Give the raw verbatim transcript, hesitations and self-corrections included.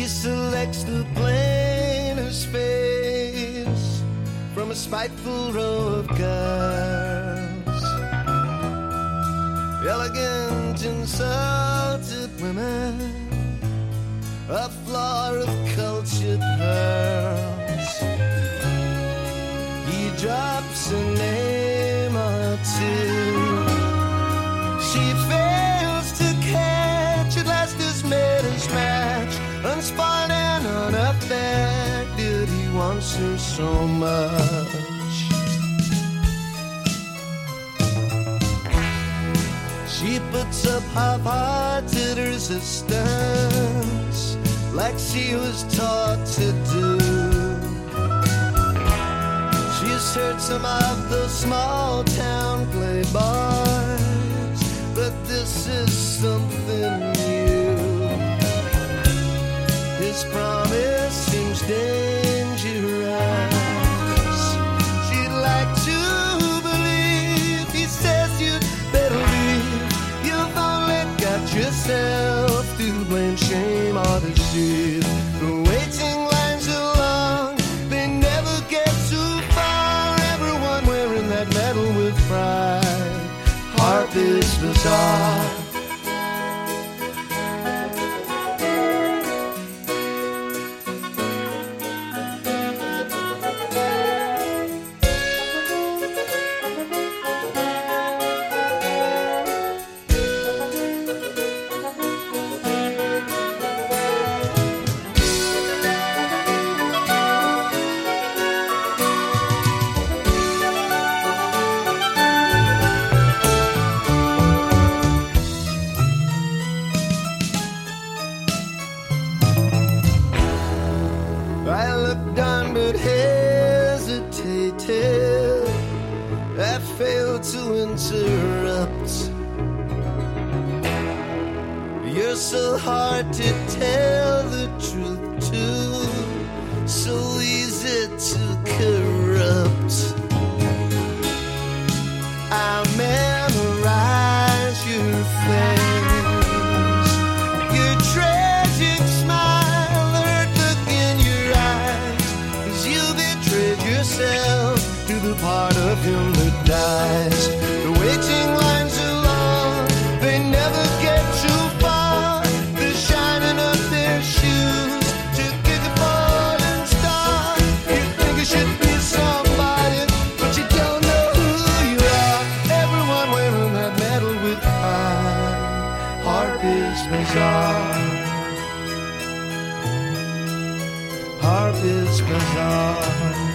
selects the plainest face from a spiteful row of girls, elegant, insulted women, a floor of cultured pearls. He drops a name or two. She fails to catch, at last his maidens match, unspoiled and unaffected. He wants her so much. She puts up half-hearted resistance, like she was taught to do. She's heard some of those small-town playboys, but this is something new. His promise seems dangerous. She'd like to believe. He says you'd better leave. You've only got yourself to blame, shame or deceive. The waiting lines are long, they never get too far. Everyone wearing that medal with pride. Harp is bizarre. I looked on but hesitated. I failed to interrupt. You're so hard to tell the truth to, so easy to corrupt. I memorize your face, your tragic smile, the hurt look in your eyes, 'cause you betrayed yourself to the part of him that dies. The waiting lines are long, they never get too far. They're shining up their shoes to kick a falling star. You think you should be somebody, but you don't know who you are. Everyone wearing that medal with pride. Harp is bizarre. Harp is bizarre.